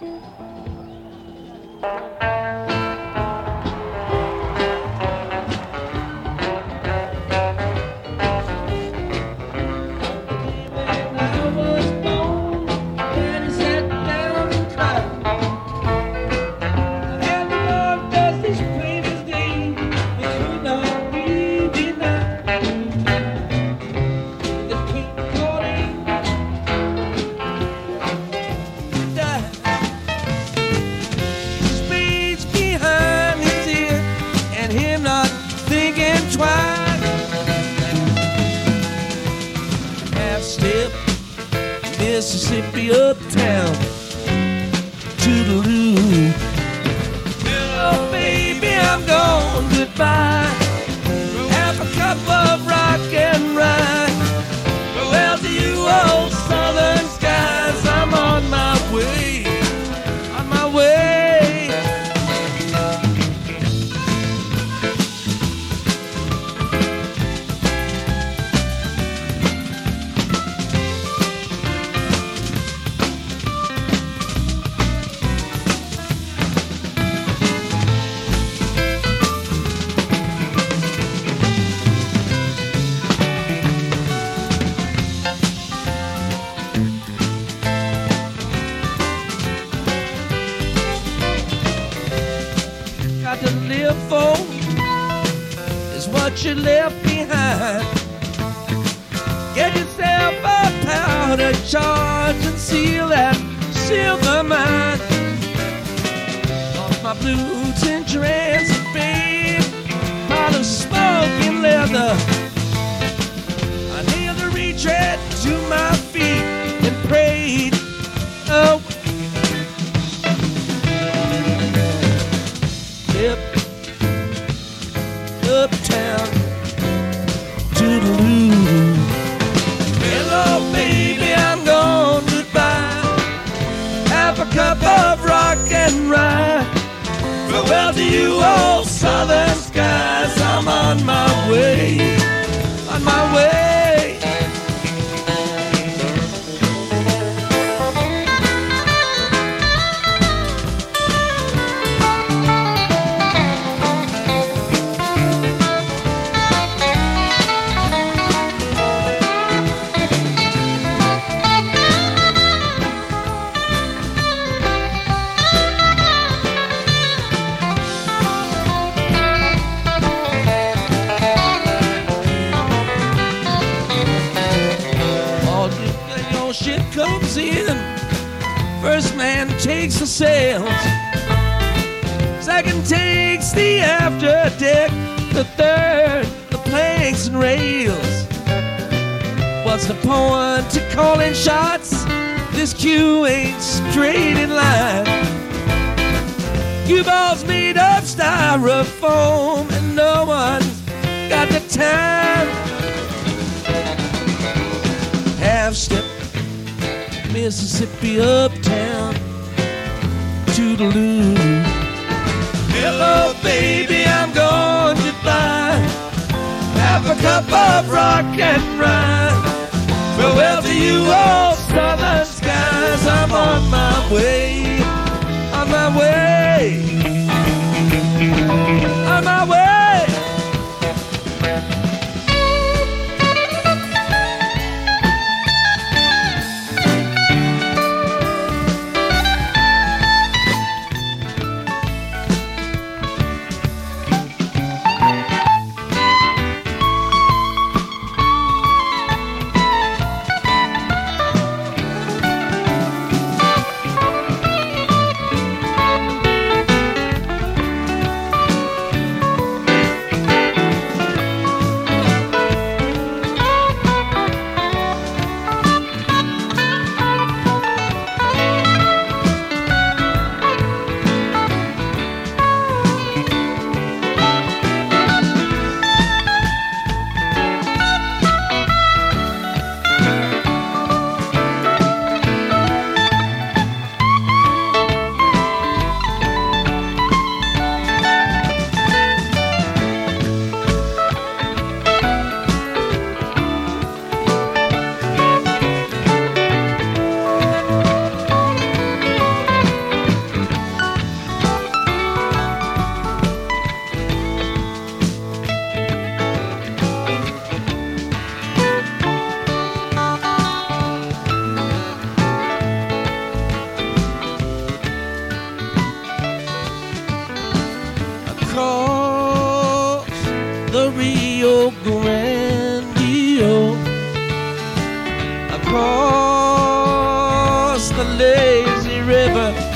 Mississippi uptown, toodaloo. Hello, baby, I'm gone, goodbye. Have a cup of rock and rye. Well, to you old southern skies, I'm on my way, on my way. To live for is what you left behind. Get yourself a powder charge and seal that silver mine. Off my blue tinge ransom, babe, pile of smoking leather. I nailed a retread to my feet and prayed, oh, uptown, toodaloo. Hello, baby, I'm gone, goodbye. Have a cup of rock and rye. Farewell to you, old southern skies. I'm on my way, on my way. Ship comes in, first man takes the sails, second takes the after deck, the third the planks and rails. What's the point to calling shots? This queue ain't straight in line. Cue balls made of styrofoam and no one's got the time. Half step Mississippi uptown, toodaloo. Hello, baby, I'm gone, goodbye. Have a cup of rock and rye. Farewell to you, old southern skies. I'm on my way, on my way, on my way. Rio Grande, across the lazy river.